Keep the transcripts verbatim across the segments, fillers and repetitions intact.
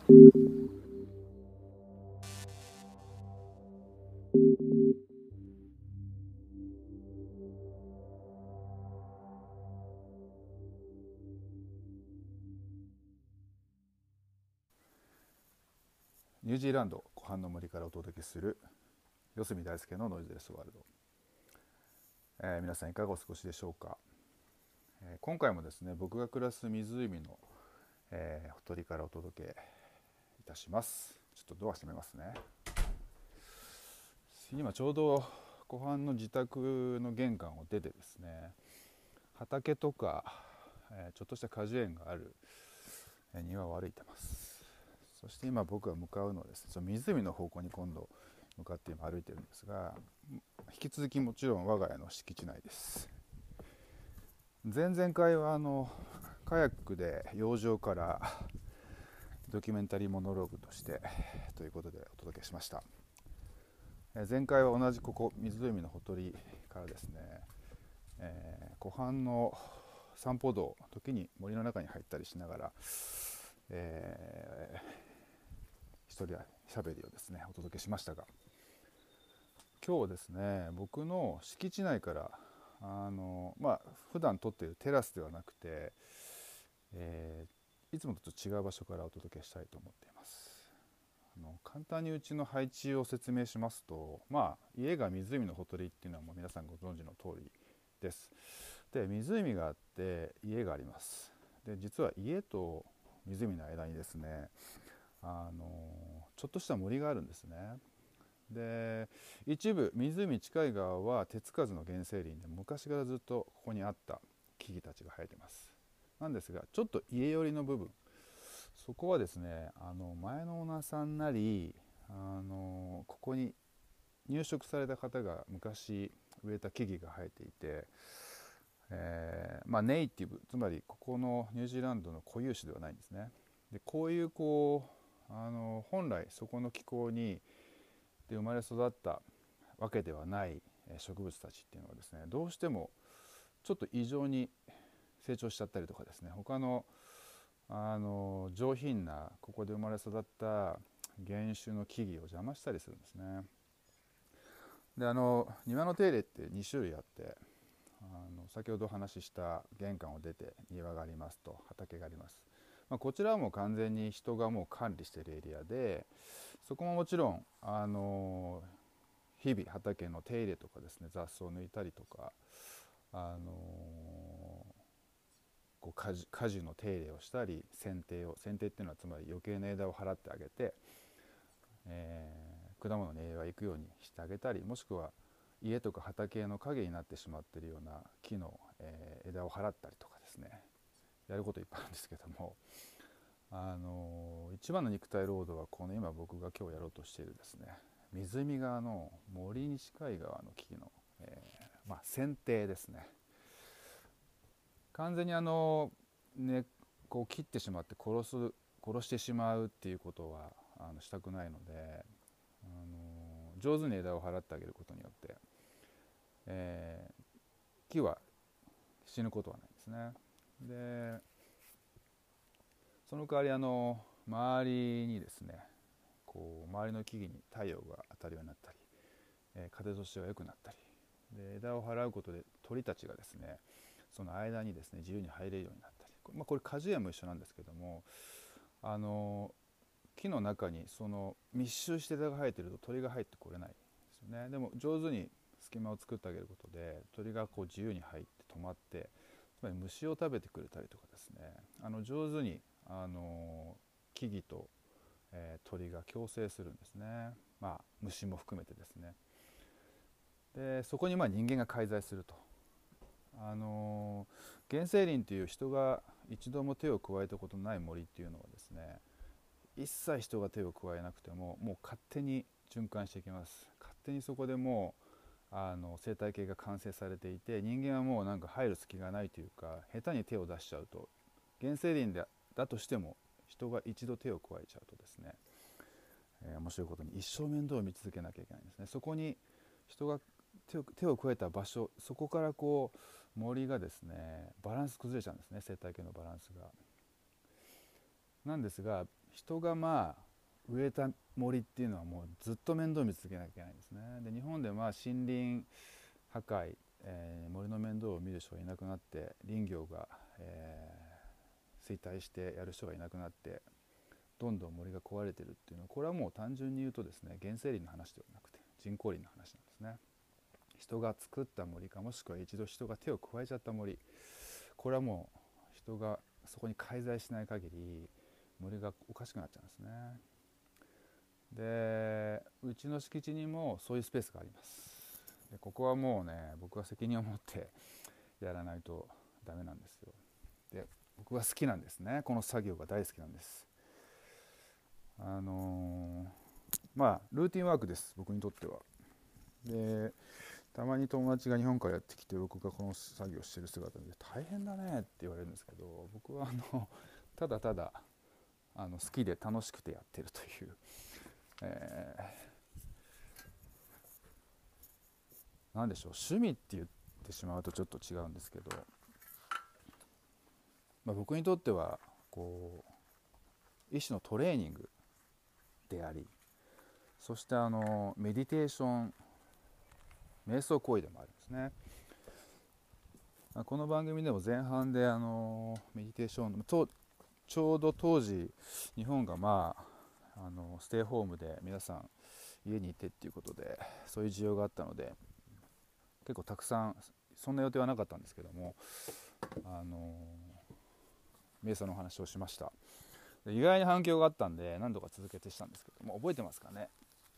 ニュージーランド湖畔の森からお届けする四隅大輔のノイズレスワールド、えー、皆さんいかがお過ごしでしょうか。えー、今回もですね、僕が暮らす湖の、えー、ほとりからお届けいたします。ちょっとドア閉めますね。今ちょうど湖畔の自宅の玄関を出てですね、畑とか、えー、ちょっとした果樹園がある、えー、庭を歩いてます。そして今僕が向かうのはですね、その湖の方向に今度向かって今歩いてるんですが、引き続きもちろん我が家の敷地内です。前々回はあのカヤックで洋上からドキュメンタリーモノローグとしてということでお届けしました。前回は同じここ湖のほとりからですね、えー、湖畔の散歩道、時に森の中に入ったりしながら、えー一人しゃべりをですねお届けしましたが、今日はですね、僕の敷地内からあのまあ普段撮っているテラスではなくて、えー、いつもと違う場所からお届けしたいと思っています。あの簡単にうちの配置を説明しますと、まあ家が湖のほとりっていうのはもう皆さんご存知の通りです。で、湖があって家があります。で、実は家と湖の間にですね、あのちょっとした森があるんですね。で、一部湖近い側は手つかずの原生林で昔からずっとここにあった木々たちが生えてます。なんですが、ちょっと家寄りの部分、そこはですね、あの前のオーナーさんなり、あのここに入植された方が昔植えた木々が生えていて、えーまあ、ネイティブ、つまりここのニュージーランドの固有種ではないんですね。で、こういうこうあの本来そこの気候にで生まれ育ったわけではない植物たちっていうのはですね、どうしてもちょっと異常に成長しちゃったりとかですね、他のあの上品なここで生まれ育った原種の木々を邪魔したりするんですね。で、あの庭の手入れってに種類あって、あの先ほどお話しした玄関を出て庭がありますと畑があります。まあ、こちらはもう完全に人がもう管理しているエリアで、そこももちろんあの日々畑の手入れとかですね、雑草を抜いたりとか、あのこう果樹、果樹の手入れをしたり、剪定を剪定っていうのはつまり余計な枝を払ってあげて、えー、果物に栄養がいくようにしてあげたり、もしくは家とか畑の影になってしまっているような木の、えー、枝を払ったりとかですね、やることいっぱいあるんですけども、あの一番の肉体労働はこの今僕が今日やろうとしているですね、湖側の森に近い側の木の、えーまあ、剪定ですね。完全にあの根っこを切ってしまって殺す殺してしまうっていうことはあのしたくないので、あの上手に枝を払ってあげることによって、えー、木は死ぬことはないですね。で、その代わりあの周りにですね、こう周りの木々に太陽が当たるようになったり、えー、風通しが良くなったりで、枝を払うことで鳥たちがですね、その間にですね自由に入れるようになったり、まあ、これ果樹園も一緒なんですけども、あの木の中にその密集して枝が生えていると鳥が入ってこれないですよね。でも上手に隙間を作ってあげることで鳥がこう自由に入って止まって、つまり虫を食べてくれたりとかですね、あの上手にあの木々と、えー、鳥が共生するんですね。まあ虫も含めてですね。で、そこにまあ人間が介在すると、あのー、原生林という人が一度も手を加えたことのない森っていうのはですね、一切人が手を加えなくてももう勝手に循環していきます。勝手にそこでもうあの生態系が完成されていて、人間はもうなんか入る隙がないというか、下手に手を出しちゃうと、原生林でだとしても人が一度手を加えちゃうとですね、えー、面白いことに一生面倒を見続けなきゃいけないんですね。そこに人が手を、手を加えた場所、そこからこう森がですねバランス崩れちゃうんですね、生態系のバランスが。なんですが、 人がまあ植えた森っていうのはもうずっと面倒見続けなきゃいけないんですね。で日本でまあ森林破壊、えー、森の面倒を見る人がいなくなって、林業が、えー、衰退してやる人がいなくなって、どんどん森が壊れてるっていうのは、これはもう単純に言うとですね、原生林の話ではなくて人工林の話なんですね。人が作った森か、もしくは一度人が手を加えちゃった森、これはもう人がそこに介在しない限り森がおかしくなっちゃうんですね。でうちの敷地にもそういうスペースがあります。でここはもうね、僕は責任を持ってやらないとダメなんですよ。で僕は好きなんですね、この作業が大好きなんです。あのー、まあルーティンワークです、僕にとっては。でたまに友達が日本からやってきて、僕がこの作業してる姿で大変だねって言われるんですけど、僕はあのただただあの好きで楽しくてやってるという、えー、なんでしょう、趣味って言ってしまうとちょっと違うんですけど、まあ、僕にとってはこう一種のトレーニングであり、そしてあのメディテーション、瞑想行為でもあるんですね。この番組でも前半であのメディテーションとちょうど当時日本がまああのステイホームで皆さん家にいてっていうことで、そういう需要があったので結構たくさん、そんな予定はなかったんですけども、あの瞑想の話をしました。で意外に反響があったんで何度か続けてしたんですけども、覚えてますかね。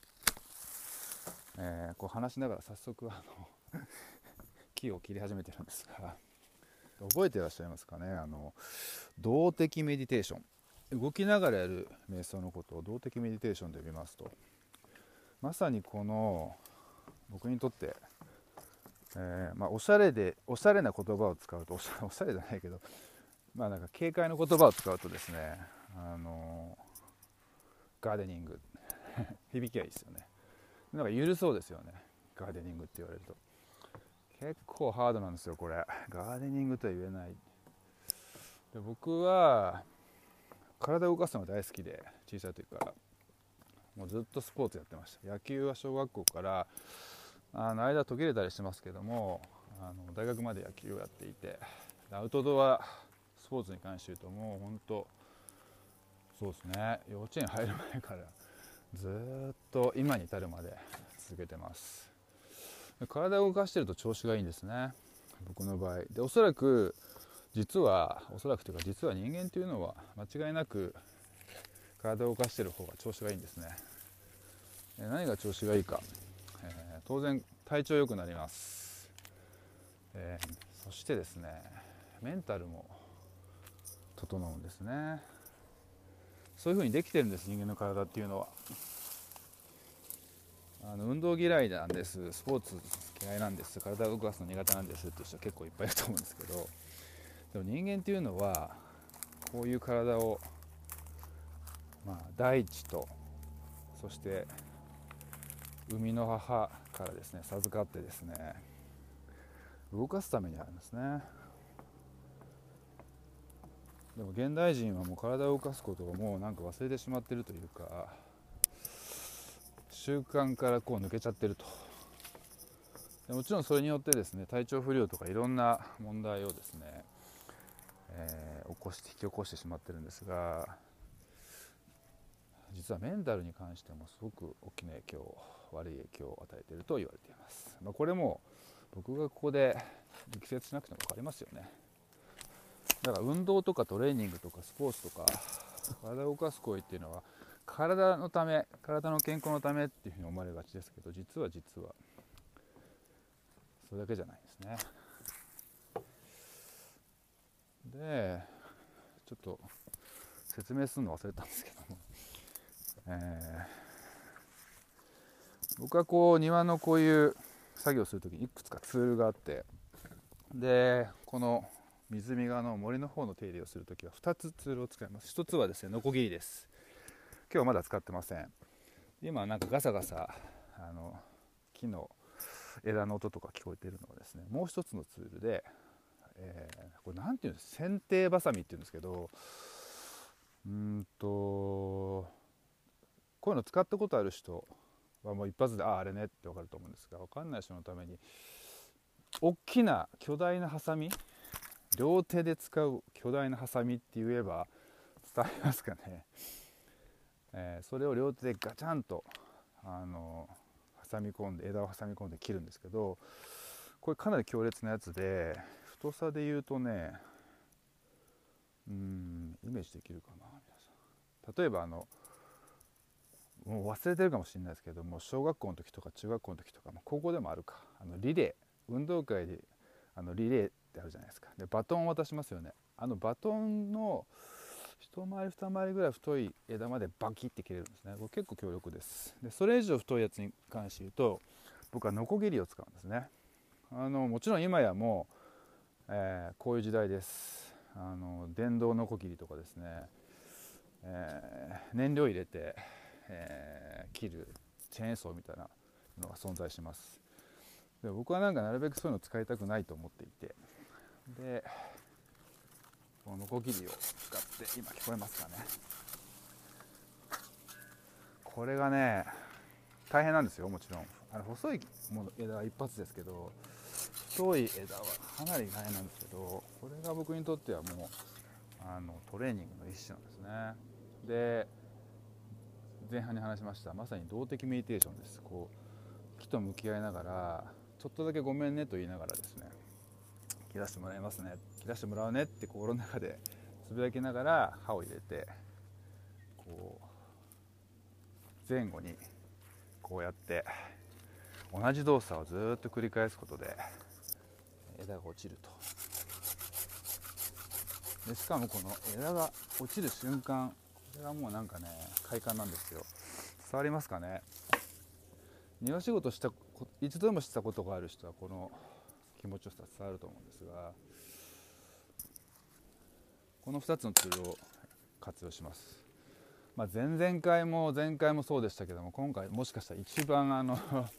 えー、こう話しながら早速あの木を切り始めてるんですが、覚えていらっしゃいますかね。あの動的メディテーション、動きながらやる瞑想のことを動的メディテーションと呼びますと、まさにこの僕にとって、えーまあ、おしゃれでおしゃれな言葉を使うと、おしゃ、おしゃれじゃないけど、まあなんか軽快な言葉を使うとですね、あのガーデニング響きはいいですよね。なんか緩そうですよね、ガーデニングって言われると。結構ハードなんですよこれ、ガーデニングとは言えない。で僕は体を動かすのが大好きで、小さい時からもうずっとスポーツやってました。野球は小学校からあの間途切れたりしてますけども、あの大学まで野球をやっていて、アウトドアスポーツに関して言うともう本当そうですね、幼稚園入る前からずっと今に至るまで続けてます。体を動かしてると調子がいいんですね、僕の場合で。おそらく実はおそらくというか実は人間というのは間違いなく体を動かしている方が調子がいいんですね。何が調子がいいか、えー、当然体調良くなります、えー、そしてですねメンタルも整うんですね。そういう風にできてるんです、人間の体っていうのは。あの運動嫌いなんです、スポーツ嫌いなんです、体を動かすの苦手なんですっていう人は結構いっぱいいると思うんですけど、でも人間っていうのはこういう体を、まあ、大地とそして生みの母からですね授かってですね動かすためにあるんですね。でも現代人はもう体を動かすことをもうなんか忘れてしまっているというか、習慣からこう抜けちゃってると。でもちろんそれによってですね体調不良とかいろんな問題をですね、えー、起こして引き起こしてしまってるんですが、実はメンタルに関してもすごく大きな影響、悪い影響を与えていると言われています。まあ、これも僕がここで力説しなくても分かりますよね。だから運動とかトレーニングとかスポーツとか体を動かす行為っていうのは体のため、体の健康のためっていうふうに思われがちですけど、実は実はそれだけじゃないですね。でちょっと説明するの忘れたんですけども、えー、僕はこう庭のこういう作業するときにいくつかツールがあって、でこの水見側の森の方の手入れをするときはふたつツールを使います。ひとつはですねノコギリです。今日はまだ使ってません。今なんかガサガサあの木の枝の音とか聞こえているのはですね、もう一つのツールで、えー、これなんていうんです、剪定バサミっていうんですけど、 うーんとこういうの使ったことある人はもう一発であああれねって分かると思うんですが、分かんない人のために大きな巨大なハサミ、両手で使う巨大なハサミって言えば伝わりますかね、えー、それを両手でガチャンとあの挟み込んで枝を挟み込んで切るんですけど、これかなり強烈なやつで、太さで言うとね、うーんイメージできるかな皆さん。例えばあのもう忘れてるかもしれないですけども、小学校の時とか中学校の時とか、まあ、高校でもあるか、あのリレー、運動会であのリレーってあるじゃないですか。でバトンを渡しますよね。あのバトンの一回り二回りぐらい太い枝までバキって切れるんですね。これ結構強力です。でそれ以上太いやつに関して言うと、僕はノコギリを使うんですね。あのもちろん今やもう、えー、こういう時代です。あの電動ノコギリとかですね、えー、燃料入れて、えー、切るチェーンソーみたいなのが存在します。で僕はなんかなるべくそういうのを使いたくないと思っていて、でこのノコギリを使って、今聞こえますかね、これがね大変なんですよ。もちろんあの細いもの枝は一発ですけど、太い枝はかなり大変なんですけど、これが僕にとってはもうあのトレーニングの一種なんですね。で前半に話しましたまさに動的メディテーションです。こう木と向き合いながら、ちょっとだけごめんねと言いながらですね、切らしてもらいますね、切らしてもらうねって心の中でつぶやきながら刃を入れて、こう前後にこうやって同じ動作をずっと繰り返すことで枝が落ちると。でしかもこの枝が落ちる瞬間、これがもうなんかね快感なんですよ。伝わりますかね。庭仕事した一度でもしたことがある人はこの気持ちよさ伝わると思うんですが、このふたつのツールを活用します。まあ、前々回も前回もそうでしたけども、今回もしかしたら一番あの、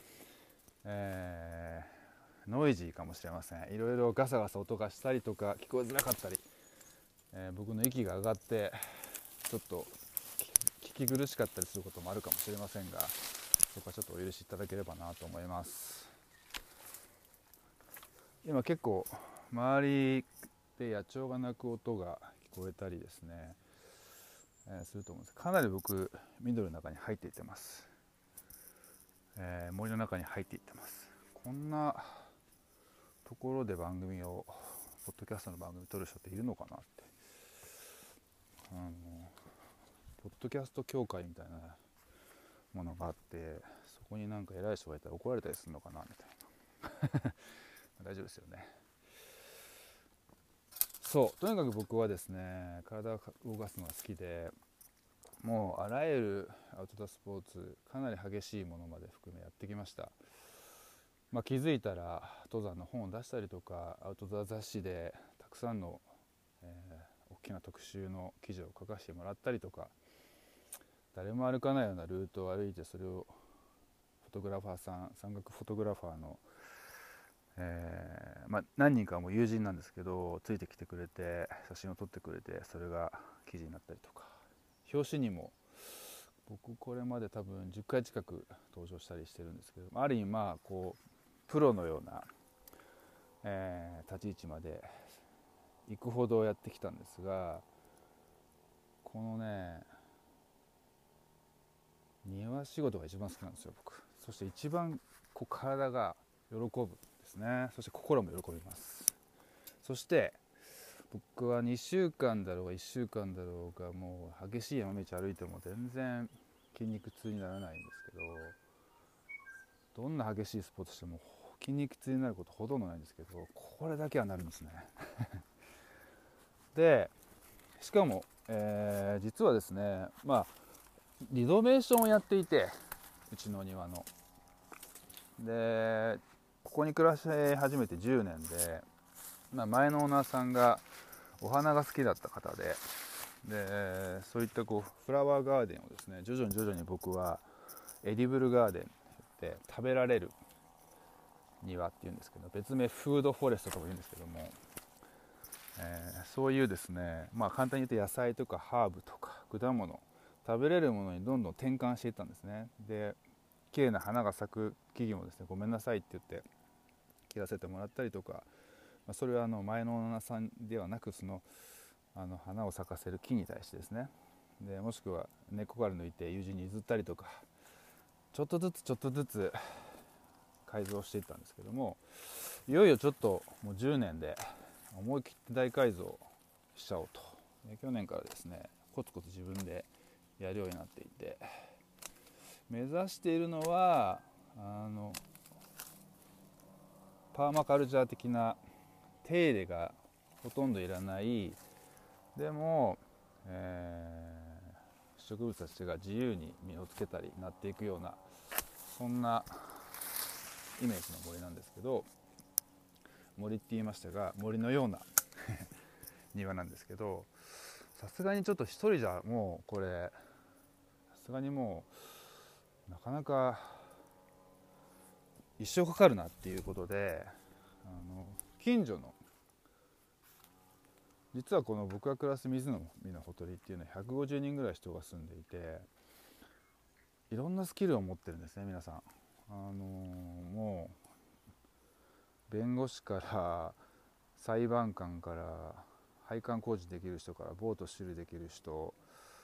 えー、ノイジーかもしれません。いろいろガサガサ音がしたりとか聞こえづらかったり、えー、僕の息が上がってちょっと聞き苦しかったりすることもあるかもしれませんが、そこはちょっとお許しいただければなと思います。今結構周りで野鳥が鳴く音が聞こえたりですね、えー、すると思うんです。かなり僕緑の中に入っていってます、えー、森の中に入っていってます。こんなところで番組をポッドキャストの番組撮る人っているのかなって、あのポッドキャスト協会みたいなものがあって、そこになんか偉い人がいたら怒られたりするのかなみたいな大丈夫ですよね。そうとにかく僕はですね、体を動かすのが好きで、もうあらゆるアウトドアスポーツ、かなり激しいものまで含めやってきました。まあ、気づいたら登山の本を出したりとか、アウトドア雑誌でたくさんの、えー、大きな特集の記事を書かせてもらったりとか、誰も歩かないようなルートを歩いて、それをフォトグラファーさん、山岳フォトグラファーの、えーまあ、何人かはもう友人なんですけど、ついてきてくれて写真を撮ってくれて、それが記事になったりとか、表紙にも僕これまで多分じゅっかい近く登場したりしてるんですけど、ある意味まあこうプロのような、えー、立ち位置まで行くほどやってきたんですが、このね庭仕事が一番好きなんですよ僕。そして一番こう体が喜ぶんですね。そして心も喜びます。そして僕はにしゅうかんだろうがいっしゅうかんだろうが、もう激しい山道歩いても全然筋肉痛にならないんですけど、どんな激しいスポーツしても筋肉痛になることほとんどないんですけど、これだけはなるんですねでしかも、えー、実はですね、まあリノベーションをやっていて、うちの庭のでここに暮らし始めてじゅうねんで、まあ、前のオーナーさんがお花が好きだった方で、でそういったこうフラワーガーデンをですね、徐々に徐々に僕はエディブルガーデンって食べられる庭っていうんですけど、別名フードフォレストとも言うんですけども、 えーそういうですね、まあ簡単に言うと野菜とかハーブとか果物、食べれるものにどんどん転換していったんですね。で綺麗な花が咲く木々もですね、ごめんなさいって言って切らせてもらったりとか、まあ、それはあの前のオーナーさんではなく、そのあの花を咲かせる木に対してですね、でもしくは根っこから抜いて友人に譲ったりとか、ちょっとずつちょっとずつ改造していったんですけども、いよいよちょっともうじゅうねんで思い切って大改造しちゃおうと、去年からですねコツコツ自分でやるようになっていて、目指しているのはあのパーマカルチャー的な手入れがほとんどいらない、でも、えー植物たちが自由に実をつけたりなっていくような、そんなイメージの森なんですけど、森って言いましたが森のような庭なんですけど、さすがにちょっと一人じゃもうこれさすがにもうなかなか一生かかるなっていうことで、あの近所の、実はこの僕が暮らす水の実のほとりっていうのはひゃくごじゅうにんぐらい人が住んでいて、いろんなスキルを持ってるんですね皆さん。あのもう弁護士から裁判官から配管工事できる人からボート修理できる人、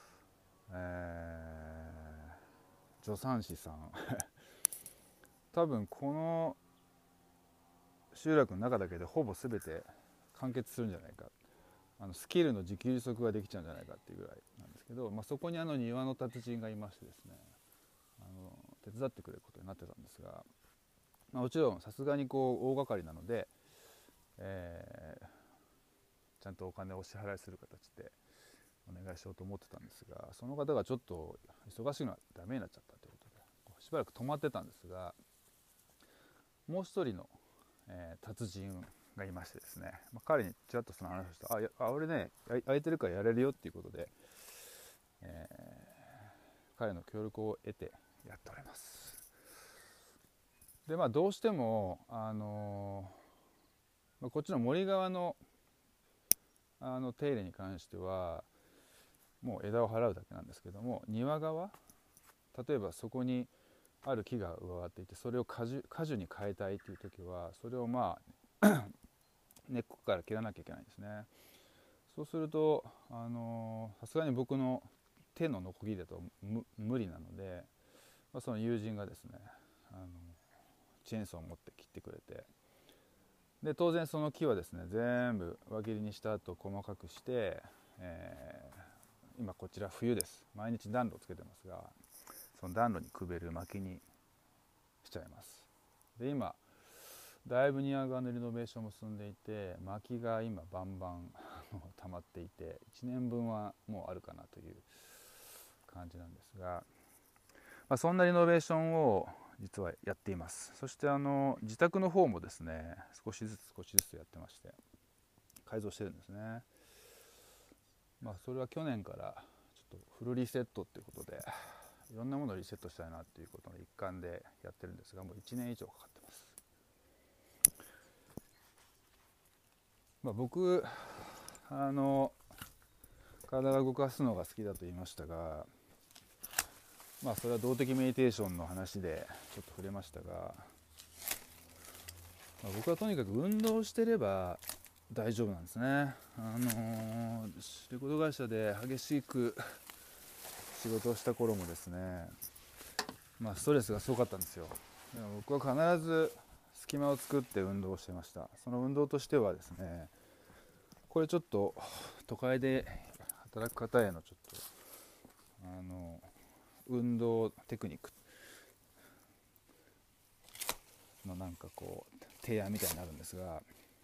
えー、助産師さん多分この集落の中だけでほぼ全て完結するんじゃないか、あのスキルの自給自足ができちゃうんじゃないかっていうぐらいなんですけど、まあ、そこにあの庭の達人がいましてですね、あの手伝ってくれることになってたんですが、まあ、もちろんさすがにこう大掛かりなので、えー、ちゃんとお金をお支払いする形でお願いしようと思ってたんですが、その方がちょっと忙しいのはダメになっちゃったということでしばらく止まってたんですが、もう一人の、えー、達人がいましてですね、まあ、彼にちらっとその話をした、あ、あ俺ね空いてるからやれるよっていうことで、えー、彼の協力を得てやっております。でまあどうしてもあのーまあ、こっちの森側のあの手入れに関してはもう枝を払うだけなんですけども、庭側、例えばそこにある木が植わっていてそれを果樹、果樹に変えたいという時はそれをまあ根っこから切らなきゃいけないんですね。そうするとあのさすがに僕の手のノコギリだと無理なので、まあ、その友人がですねあのチェーンソーを持って切ってくれて、で当然その木はですね全部輪切りにした後細かくして、えー、今こちら冬です、毎日暖炉をつけてますが、その暖炉にくべる薪にしちゃいます。で今だいぶ庭側のリノベーションも進んでいて、薪が今バンバン溜まっていていちねんぶんはもうあるかなという感じなんですが、まあ、そんなリノベーションを実はやっています。そしてあの自宅の方もですね少しずつ少しずつやってまして改造してるんですね。まあそれは去年からちょっとフルリセットっていうことでいろんなものをリセットしたいなっていうことの一環でやってるんですが、もういちねん以上かかってます。まあ、僕あの体が動かすのが好きだと言いましたが、まあそれは動的メディテーションの話でちょっと触れましたが、まあ、僕はとにかく運動してれば大丈夫なんですね。あのー、レコード会社で激しく仕事をした頃もですね、まあストレスがすごかったんですよ。でも僕は必ず隙間を作って運動をしてました。その運動としてはですね、これちょっと都会で働く方へのちょっとあの運動テクニックのなんかこう提案みたいになるんですが、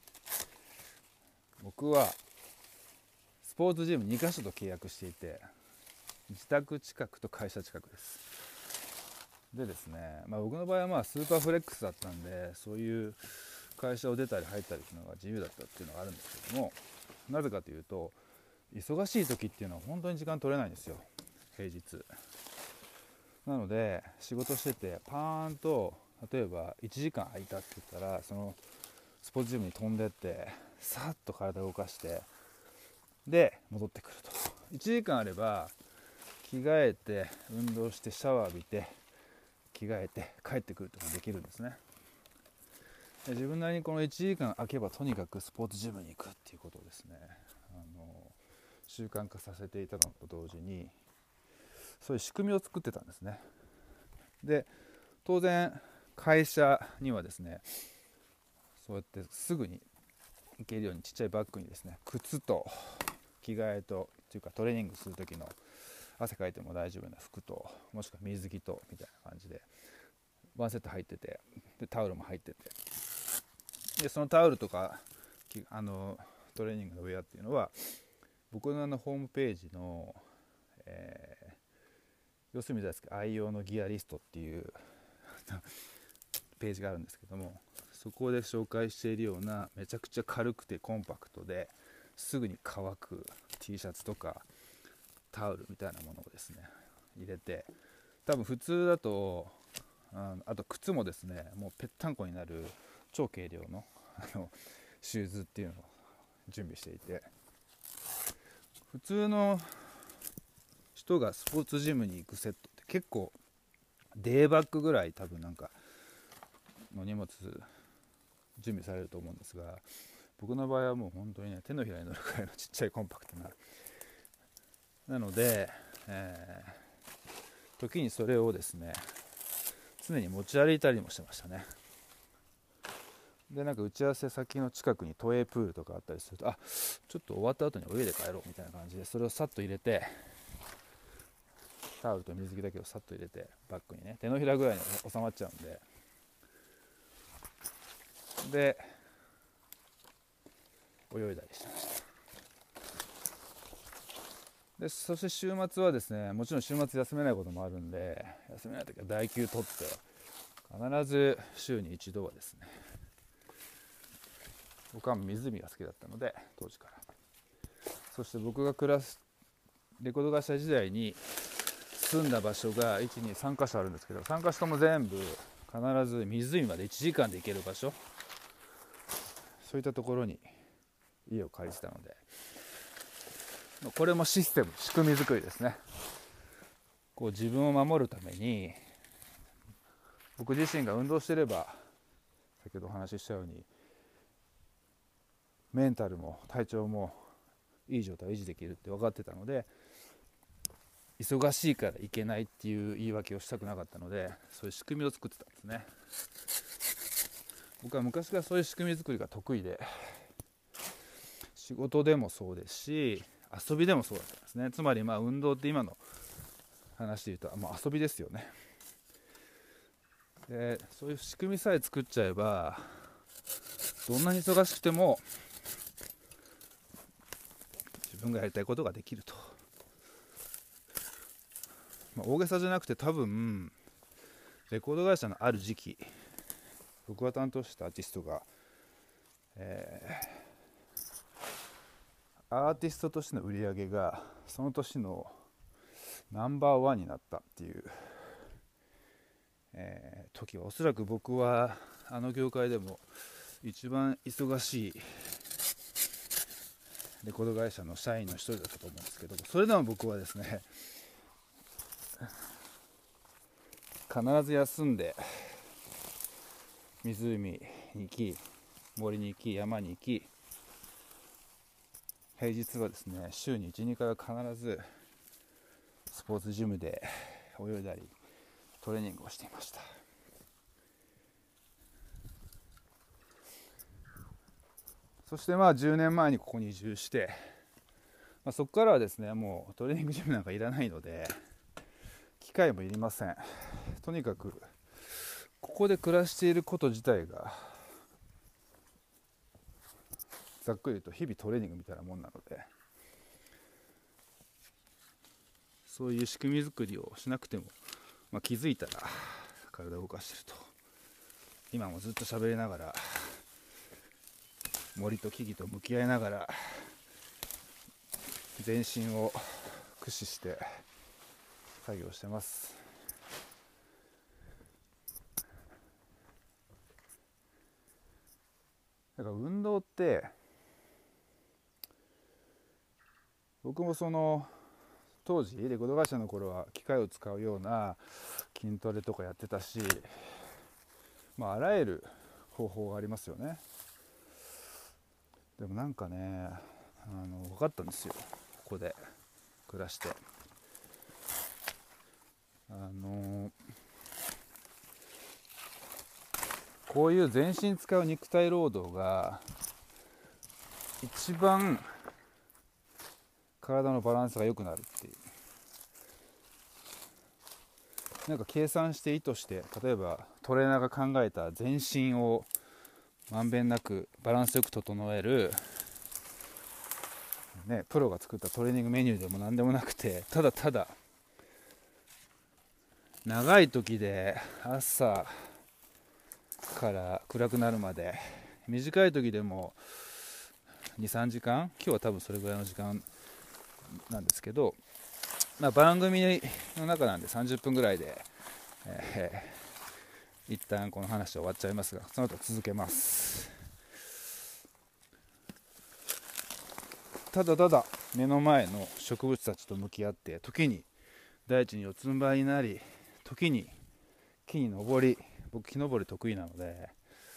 僕はスポーツジムにかしょと契約していて、自宅近くと会社近くです。でですね、まあ、僕の場合はまあスーパーフレックスだったんで、そういう会社を出たり入ったりするのが自由だったっていうのがあるんですけども、なぜかというと忙しい時っていうのは本当に時間取れないんですよ、平日。なので仕事しててパーンと例えばいちじかん空いたって言ったら、そのスポーツジムに飛んでってさっと体を動かしてで戻ってくると。いちじかんあれば着替えて運動してシャワー浴びて着替えて帰ってくるとかできるんですね。で自分なりにこのいちじかん空けばとにかくスポーツジムに行くっていうことをですね、あの習慣化させていたのと同時にそういう仕組みを作ってたんですね。で当然会社にはですねそうやってすぐに行けるようにちっちゃいバッグにですね靴と着替えとっていうかトレーニングする時の汗かいても大丈夫な服ともしくは水着とみたいな感じでワンセット入ってて、でタオルも入ってて、でそのタオルとかあのトレーニングのウェアっていうのは僕のあのホームページの、えー、要するにですけど愛用のギアリストっていうページがあるんですけども、そこで紹介しているようなめちゃくちゃ軽くてコンパクトですぐに乾く T シャツとかタオルみたいなものをですね入れて、多分普通だと あ, あと靴もですねもうぺったんこになる超軽量 の, あのシューズっていうのを準備していて、普通の人がスポーツジムに行くセットって結構デーバッグぐらい多分なんかの荷物準備されると思うんですが、僕の場合はもう本当にね手のひらに乗るくらいのちっちゃいコンパクトななので、えー、時にそれをですね常に持ち歩いたりもしてましたね。でなんか打ち合わせ先の近くに都営プールとかあったりすると、あちょっと終わった後に泳いで帰ろうみたいな感じでそれをさっと入れて、タオルと水着だけをさっと入れてバッグにね手のひらぐらいに収まっちゃうんで、で泳いだりしてました。でそして週末はですね、もちろん週末休めないこともあるんで、休めない時は代休取って必ず週に一度はですね、僕は湖が好きだったので当時から、そして僕が暮らすレコード会社時代に住んだ場所がいちにさんか所あるんですけど、さんか所とも全部必ず湖までいちじかんで行ける場所、そういったところに家を借りてたので、これもシステム仕組み作りですね。こう自分を守るために僕自身が運動していれば先ほどお話ししたようにメンタルも体調もいい状態を維持できるって分かってたので、忙しいから行けないっていう言い訳をしたくなかったので、そういう仕組みを作ってたんですね。僕は昔からそういう仕組み作りが得意で、仕事でもそうですし遊びでもそうだったんですね。つまりまあ運動って今の話で言うともう遊びですよね。でそういう仕組みさえ作っちゃえばどんなに忙しくても自分がやりたいことができると、まあ、大げさじゃなくて多分レコード会社のある時期僕が担当したアーティストが、えー、アーティストとしての売り上げがその年のナンバーワンになったっていう、えー、時はおそらく僕はあの業界でも一番忙しいレコード会社の社員の一人だったと思うんですけど、それでも僕はですね必ず休んで湖に行き森に行き山に行き、平日はですね週に いち,に 回は必ずスポーツジムで泳いだりトレーニングをしていました。そしてまあじゅうねんまえにここに移住して、まあ、そこからはですねもうトレーニングジムなんかいらないので機械もいりません。とにかくここで暮らしていること自体がざっくり言うと日々トレーニングみたいなもんなので、そういう仕組み作りをしなくても、まあ、気づいたら体を動かしていると。今もずっと喋りながら森と木々と向き合いながら全身を駆使して作業してます。だから運動って僕もその当時レコード会社の頃は機械を使うような筋トレとかやってたし、まあ、あらゆる方法がありますよね。でもなんかね、あの分かったんですよ、ここで暮らして。あのこういう全身使う肉体労働が一番体のバランスが良くなるっていう、なんか計算して意図して、例えばトレーナーが考えた全身をまんべんなくバランスよく整える、ね、プロが作ったトレーニングメニューでも何でもなくて、ただただ長い時で朝から暗くなるまで、短い時でも にさんじかん、今日は多分それぐらいの時間なんですけど、まあ、番組の中なんでさんじゅっぷんぐらいで、えー、一旦この話は終わっちゃいますが、その後続けます。ただただ目の前の植物たちと向き合って、時に大地に四つん這いになり、時に木に登り、僕木登り得意なので、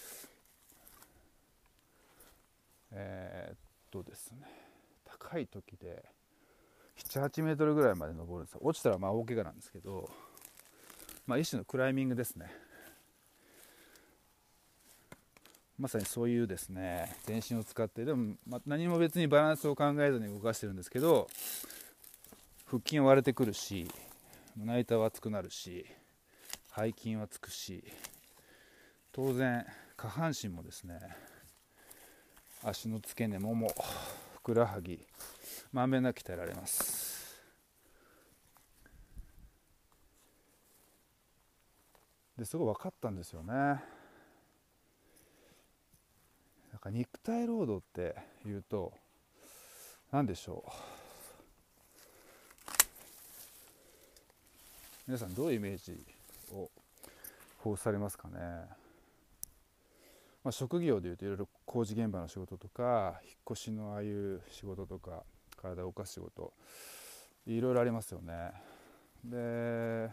えー、っとですね高い時でななはちメートルぐらいまで登るんですよ。落ちたらまあ大怪我なんですけど、まあ一種のクライミングですね。まさにそういうですね、全身を使って、でも、まあ、何も別にバランスを考えずに動かしてるんですけど、腹筋は割れてくるし、胸板は厚くなるし、背筋はつくし、当然下半身もですね、足の付け根、もも、ふくらはぎ、まんべんなく鍛えられます。ですごい分かったんですよね。なんか肉体労働っていうと何でしょう、皆さんどういうイメージを抱負されますかね。まあ、職業でいうといろいろ工事現場の仕事とか、引っ越しのああいう仕事とか、体を動かす仕事、いろいろありますよね。で、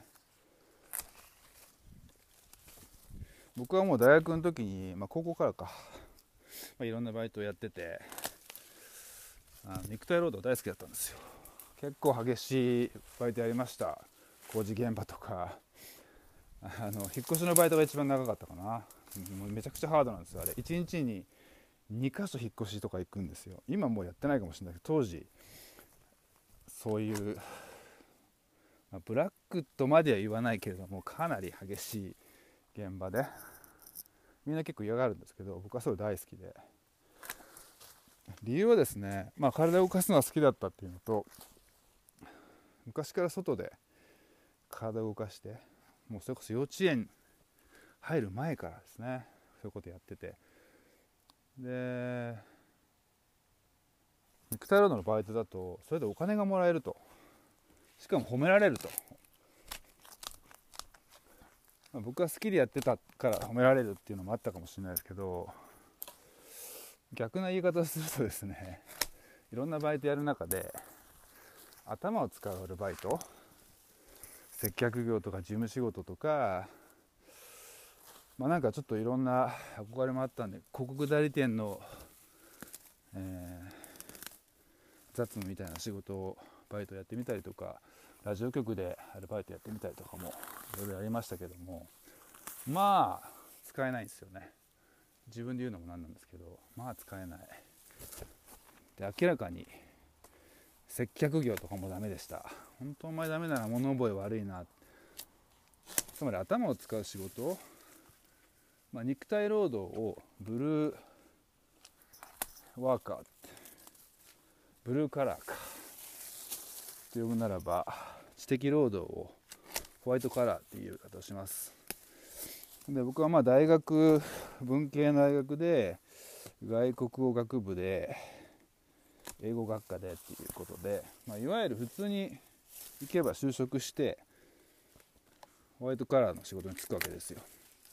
僕はもう大学の時に、まあ、高校からか、まあ、いろんなバイトをやってて、あの肉体労働大好きだったんですよ。結構激しいバイトやりました。工事現場とか、あの引っ越しのバイトが一番長かったかな。もうめちゃくちゃハードなんですよ。あれいちにちににか所引っ越しとか行くんですよ。今もうやってないかもしれないけど、当時そういう、まあ、ブラックとまでは言わないけれども、かなり激しい現場で、みんな結構嫌がるんですけど、僕はそれ大好きで、理由はですね、まあ、体を動かすのが好きだったっていうのと、昔から外で体を動かして、もうそれこそ幼稚園入る前からですね、そういうことやってて、で肉体労働のバイトだとそれでお金がもらえると、しかも褒められると、まあ、僕は好きでやってたから褒められるっていうのもあったかもしれないですけど、逆な言い方をするとですね、いろんなバイトやる中で頭を使うアルバイト、接客業とか事務仕事とか、まあなんかちょっといろんな憧れもあったんで、広告代理店の、えー、雑務みたいな仕事をバイトやってみたりとか、ラジオ局でアルバイトやってみたりとかもいろいろやりましたけども、まあ使えないんですよね。自分で言うのもなんなんですけど、まあ使えないで、明らかに接客業とかもダメでした。本当お前ダメなら物覚え悪いな。つまり頭を使う仕事、まあ、肉体労働をブルーワーカー、ブルーカラーかと呼ぶならば、知的労働をホワイトカラーっていう言い方をします。で、僕はまあ大学、文系の大学で外国語学部で英語学科でっていうことで、まあ、いわゆる普通に行けば就職してホワイトカラーの仕事に就くわけですよ。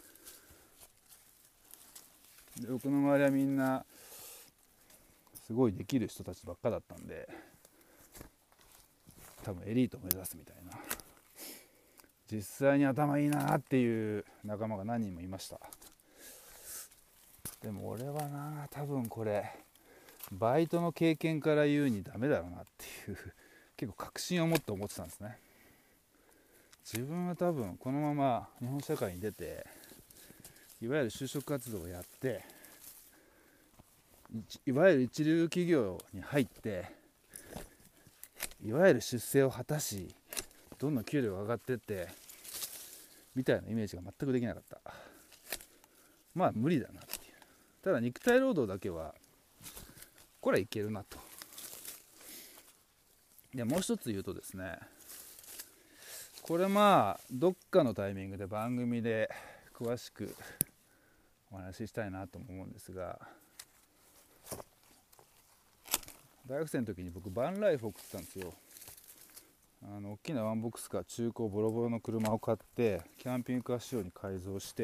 で、僕の周りはみんなすごいできる人たちばっかだったんで、 多分エリートを目指すみたいな、実際に頭いいなっていう仲間が何人もいました。でも俺はな、多分これバイトの経験から言うにダメだろうなっていう結構確信を持って思ってたんですね。自分は多分このまま日本社会に出て、いわゆる就職活動をやって、いわゆる一流企業に入って、いわゆる出世を果たし、どんどん給料が上がってってみたいなイメージが全くできなかった。まあ無理だなっていう。ただ肉体労働だけはこれはいけるなと。でもう一つ言うとですね、これまあどっかのタイミングで番組で詳しくお話ししたいなと思うんですが、大学生の時に僕バンライフを送ってたんですよ。あの大きなワンボックスカー、中古ボロボロの車を買ってキャンピングカー仕様に改造して、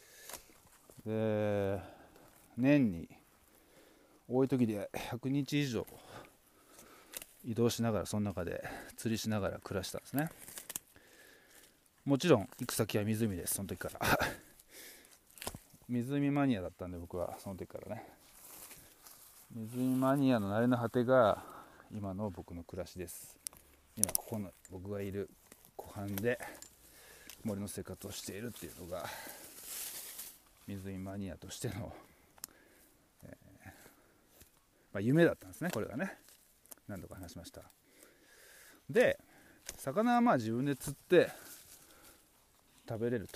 で年に多い時でひゃくにち以上移動しながら、その中で釣りしながら暮らしたんですね。もちろん行く先は湖です。その時から湖マニアだったんで、僕はその時からね、湖マニアの慣れの果てが今の僕の暮らしです。今ここの僕がいる湖畔で森の生活をしているっていうのが湖マニアとしての、えーまあ、夢だったんですね。これがね、何度か話しました。で、魚はまあ自分で釣って食べれると。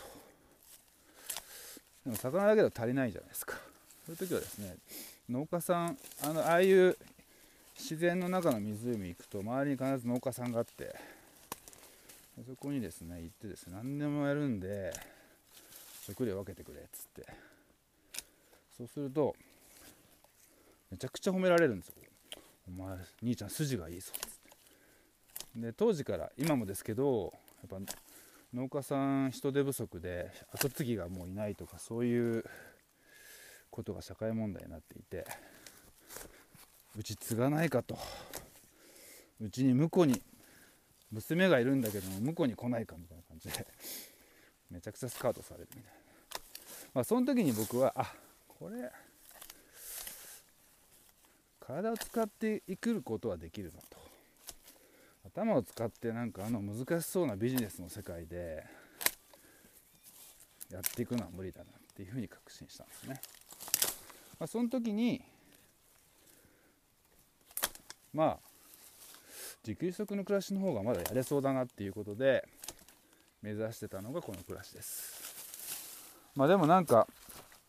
でも魚だけでは足りないじゃないですか。そういう時はですね、農家さん、あのああいう自然の中の湖行くと周りに必ず農家さんがあって、そこにですね行ってですね、何でもやるんで食料分けてくれっつって、そうするとめちゃくちゃ褒められるんですよ。お前兄ちゃん筋がいいぞっつって。で当時から今もですけど、やっぱ農家さん人手不足で後継ぎがもういないとか、そういうことが社会問題になっていて、うち継がないかと、うちに婿に娘がいるんだけども婿に来ないかみたいな感じでめちゃくちゃスカウトされるみたいな。まあその時に僕は、あ、これ体を使って生きることはできるなと、頭を使ってなんかあの難しそうなビジネスの世界でやっていくのは無理だなっていうふうに確信したんですね。まあ、その時にまあ自給自足の暮らしの方がまだやれそうだなっていうことで目指してたのがこの暮らしです。まあでもなんか、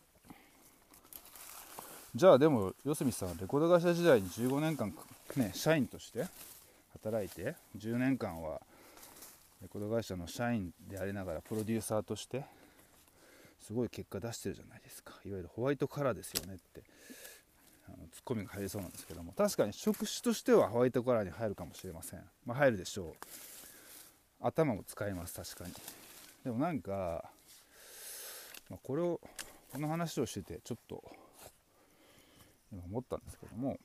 じゃあでも四角さんレコード会社時代にじゅうごねんかんね社員として働いて、じゅうねんかんはレコード会社の社員でありながらプロデューサーとしてすごい結果出してるじゃないですか。いわゆるホワイトカラーですよねってあのツッコミが入りそうなんですけども、確かに職種としてはホワイトカラーに入るかもしれません。まあ入るでしょう。頭も使います、確かに。でもなんか、まあ、これをこの話をしててちょっと今思ったんですけども、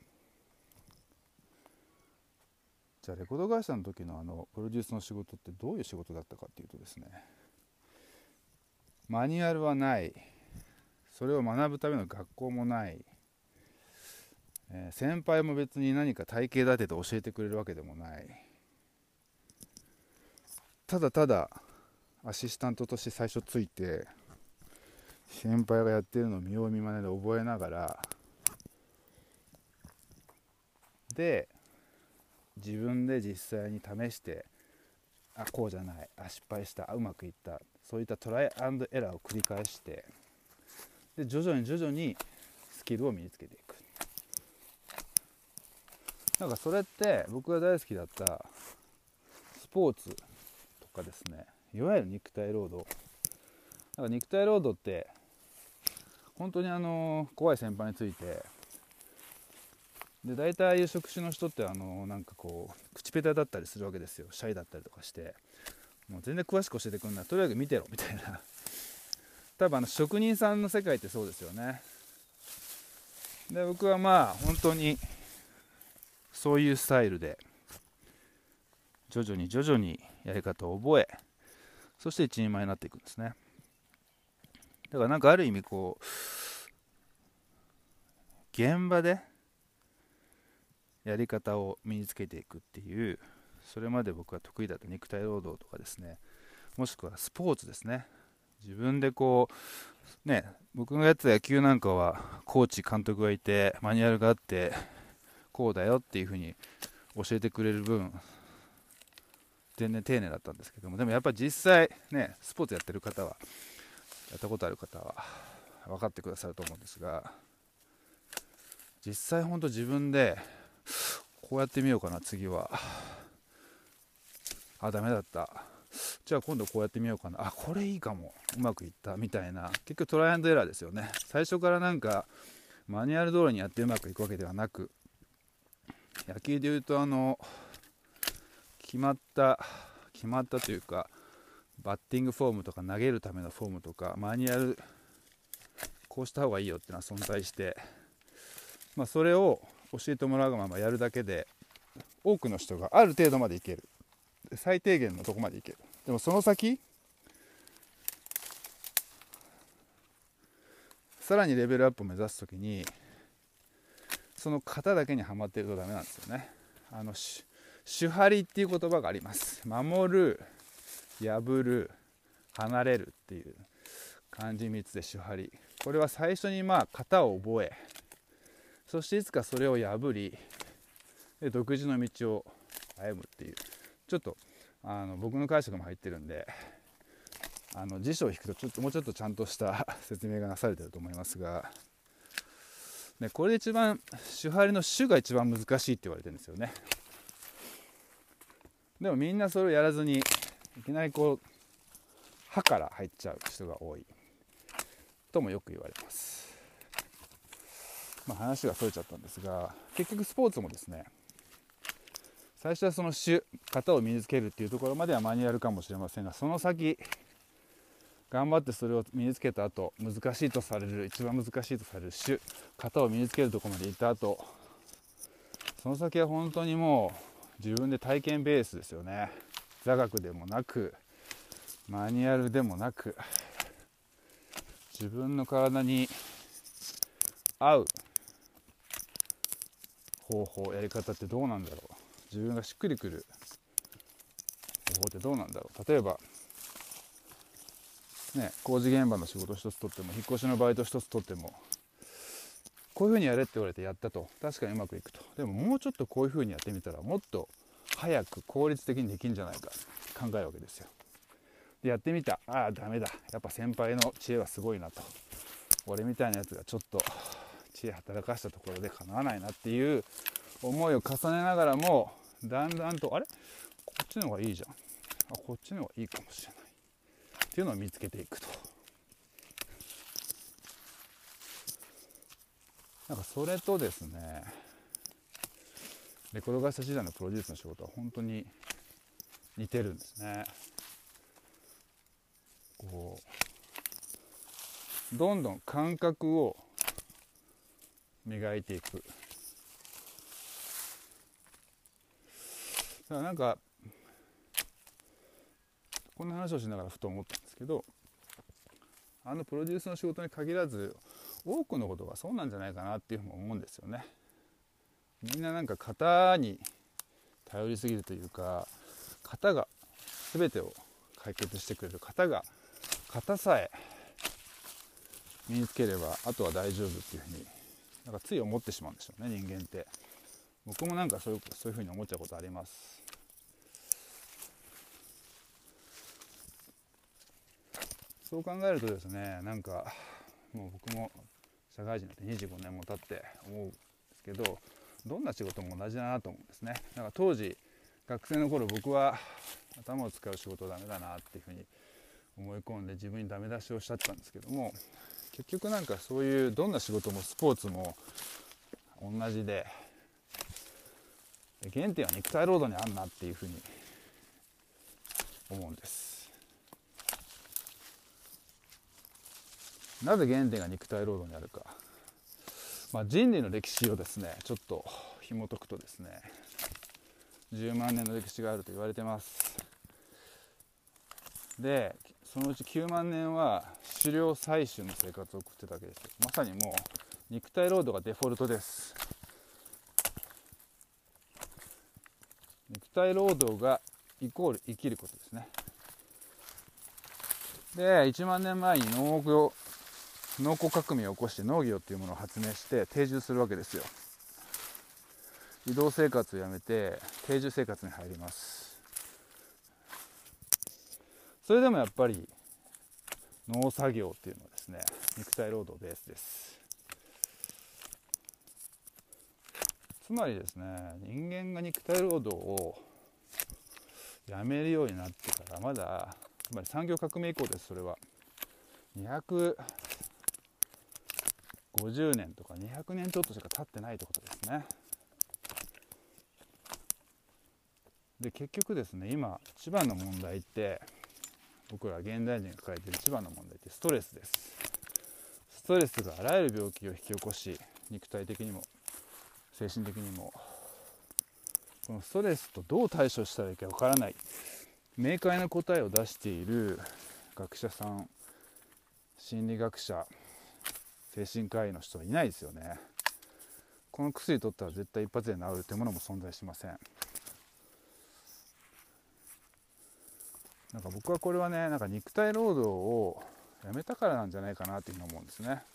じゃあレコード会社の時のあのプロデュースの仕事ってどういう仕事だったかっていうとですね、マニュアルはない、それを学ぶための学校もない、えー、先輩も別に何か体系立てて教えてくれるわけでもない、ただただアシスタントとして最初ついて先輩がやってるのを見よう見まねで覚えながら、で自分で実際に試して、あこうじゃない、あ失敗した、あうまくいった、そういったトライアンドエラーを繰り返して、で徐々に徐々にスキルを身につけていく。なんかそれって僕が大好きだったスポーツとかですね、いわゆる肉体労働、なんか肉体労働って本当にあの怖い先輩について、で大体ああいう職種の人ってあのなんかこう口下手だったりするわけですよ。シャイだったりとかして、もう全然詳しく教えてくんない、とりあえず見てろみたいな。多分あの職人さんの世界ってそうですよね。で僕はまあ本当にそういうスタイルで徐々に徐々にやり方を覚え、そして一人前になっていくんですね。だからなんかある意味こう現場でやり方を身につけていくっていう、それまで僕は得意だった肉体労働とかですね、もしくはスポーツですね、自分でこうね、僕がやってた野球なんかはコーチ監督がいてマニュアルがあってこうだよっていう風に教えてくれる分全然丁寧だったんですけども、でもやっぱり実際ね、スポーツやってる方は、やったことある方は分かってくださると思うんですが、実際本当自分でこうやってみようかな、次はあダメだった、じゃあ今度こうやってみようかな、あこれいいかも、うまくいったみたいな、結局トライアンドエラーですよね。最初からなんかマニュアル通りにやってうまくいくわけではなく、野球でいうとあの決まった決まったというか、バッティングフォームとか投げるためのフォームとかマニュアル、こうした方がいいよっていうのは存在して、まあ、それを教えてもらうがままやるだけで多くの人がある程度までいける、最低限のとこまでいける。でもその先さらにレベルアップを目指すときにその型だけにはまっているとダメなんですよね。あの手張りっていう言葉があります。守る、破る、離れるっていう漢字みっつで手張り。これは最初にまあ型を覚え、そしていつかそれを破りで独自の道を歩むっていう、ちょっとあの僕の解釈も入ってるんで、あの辞書を引くとちょっともうちょっとちゃんとした説明がなされてると思いますが、でこれで一番手張りの手が一番難しいって言われてるんですよね。でもみんなそれをやらずにいきなりこう歯から入っちゃう人が多いともよく言われます。まあ、話がそれちゃったんですが、結局スポーツもですね、最初はその手型を身につけるっていうところまではマニュアルかもしれませんが、その先頑張ってそれを身につけた後、難しいとされる一番難しいとされる手型を身につけるところまで行った後、その先は本当にもう自分で体験ベースですよね。座学でもなくマニュアルでもなく、自分の体に合う方法、やり方ってどうなんだろう、自分がしっくりくる方法ってどうなんだろう。例えばね、工事現場の仕事一つとっても、引っ越しのバイト一つとっても、こういうふうにやれって言われてやったと、確かにうまくいくと。でももうちょっとこういうふうにやってみたらもっと早く効率的にできるんじゃないか考えるわけですよ。でやってみた、ああダメだ、やっぱ先輩の知恵はすごいなと、俺みたいなやつがちょっと知恵働かしたところでかなわないなっていう思いを重ねながらも、だんだんとあれこっちの方がいいじゃん、あこっちの方がいいかもしれないっていうのを見つけていくと。なんかそれとですね、レコード会社時代のプロデュースの仕事は本当に似てるんですね。こうどんどん感覚を磨いていく。だからなんかこんな話をしながらふと思ったんですけど、あのプロデュースの仕事に限らず多くのことがそうなんじゃないかなっていうふうに思うんですよね。みんななんか型に頼りすぎるというか、型が全てを解決してくれる、型が型さえ身につければあとは大丈夫っていうふうになんかつい思ってしまうんでしょうね、人間って。僕もなんかそういう、そういうふうに思っちゃうことあります。そう考えるとですね、なんかもう僕も社会人になってにじゅうごねんも経って思うんですけど、どんな仕事も同じだなと思うんですね。なんか当時学生の頃、僕は頭を使う仕事はダメだなっていうふうに思い込んで自分にダメ出しをしちゃったんですけども、結局なんかそういうどんな仕事もスポーツも同じで、原点は肉体労働にあんなっていうふうに思うんです。なぜ原点が肉体労働にあるか、まあ、人類の歴史をですねちょっと紐解くとですね、 じゅうまんねんの歴史があると言われてます。でそのうちきゅうまんねんは狩猟採集の生活を送ってたわけですよ。まさにもう肉体労働がデフォルトです。肉体労働がイコール生きることですね。でいちまんねんまえに農業農耕革命を起こして農業というものを発明して定住するわけですよ。移動生活をやめて定住生活に入ります。それでもやっぱり農作業っていうのはですね、肉体労働ベースです。つまりですね、人間が肉体労働をやめるようになってからまだ、つまり産業革命以降です。それはにひゃくごじゅうねんとかにひゃくねんちょっとしか経ってないってことですね。で結局ですね、今一番の問題って、僕ら現代人が抱えている一番の問題ってストレスです。ストレスがあらゆる病気を引き起こし、肉体的にも精神的にも、このストレスとどう対処したらいいかわからない明快な答えを出している学者さん、心理学者、精神科医の人はいないですよね。この薬取ったら絶対一発で治るというものも存在しません。なんか僕はこれはね、なんか肉体労働をやめたからなんじゃないかなというふうに思うんですね。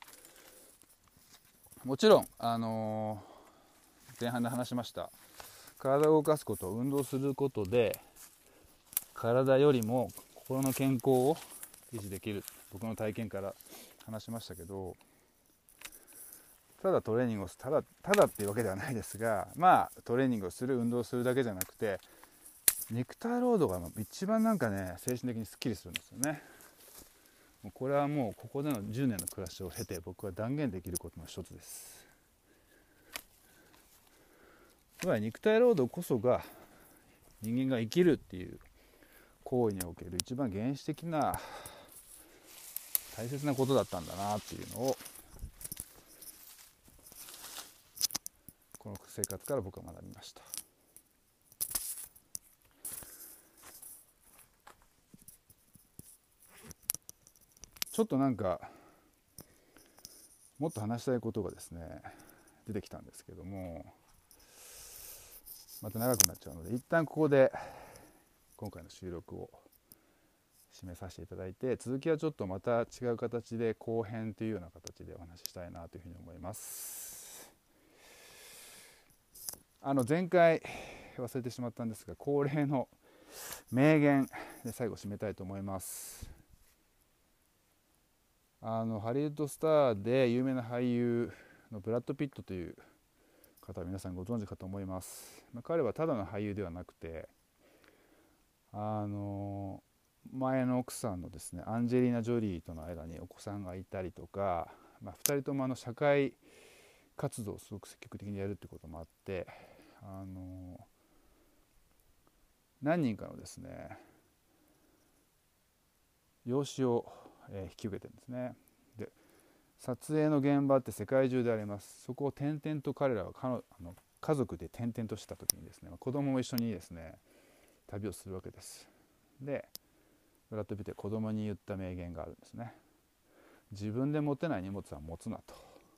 もちろん、あのー、前半で話しました体を動かすこと、運動することで体よりも心の健康を維持できる、僕の体験から話しましたけど、ただトレーニングをただただっていうわけではないですが、まあトレーニングをする、運動するだけじゃなくて、肉体労働が一番なんかね、精神的にスッキリするんですよね。これはもうここでのじゅうねんの暮らしを経て僕は断言できることの一つです。つまり肉体労働こそが人間が生きるっていう行為における一番原始的な大切なことだったんだなっていうのを、この生活から僕は学びました。ちょっとなんかもっと話したいことがですね出てきたんですけども、また長くなっちゃうので一旦ここで今回の収録を締めさせていただいて、続きはちょっとまた違う形で後編というような形でお話ししたいなというふうに思います。あの前回忘れてしまったんですが、恒例の名言で最後締めたいと思います。あのハリウッドスターで有名な俳優のブラッド・ピットという方は皆さんご存知かと思います。まあ、彼はただの俳優ではなくて、あの前の奥さんのですねアンジェリーナ・ジョリーとの間にお子さんがいたりとか、まあ、ふたりともあの社会活動をすごく積極的にやるということもあって、あの何人かのですね養子を引き受けてるんですね。で撮影の現場って世界中であります。そこを転々と彼らはあの家族で転々とした時にですね、子供も一緒にですね旅をするわけです。でブラッド・ピットは子供に言った名言があるんですね。自分で持てない荷物は持つなと。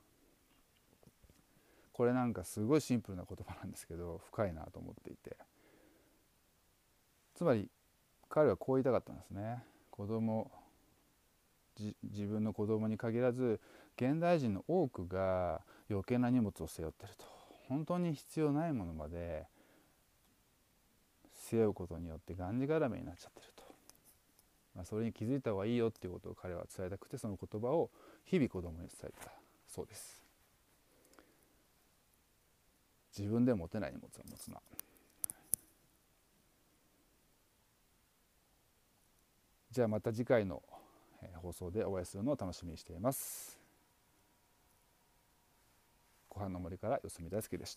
これなんかすごいシンプルな言葉なんですけど深いなと思っていて、つまり彼はこう言いたかったんですね。子供自分の子供に限らず現代人の多くが余計な荷物を背負っていると。本当に必要ないものまで背負うことによってがんじがらめになっちゃってると、まあ、それに気づいた方がいいよっていうことを彼は伝えたくて、その言葉を日々子供に伝えたそうです。自分で持てない荷物を持つな。じゃあまた次回の放送でお会いするのを楽しみにしています。湖畔の森から四隅大輔でした。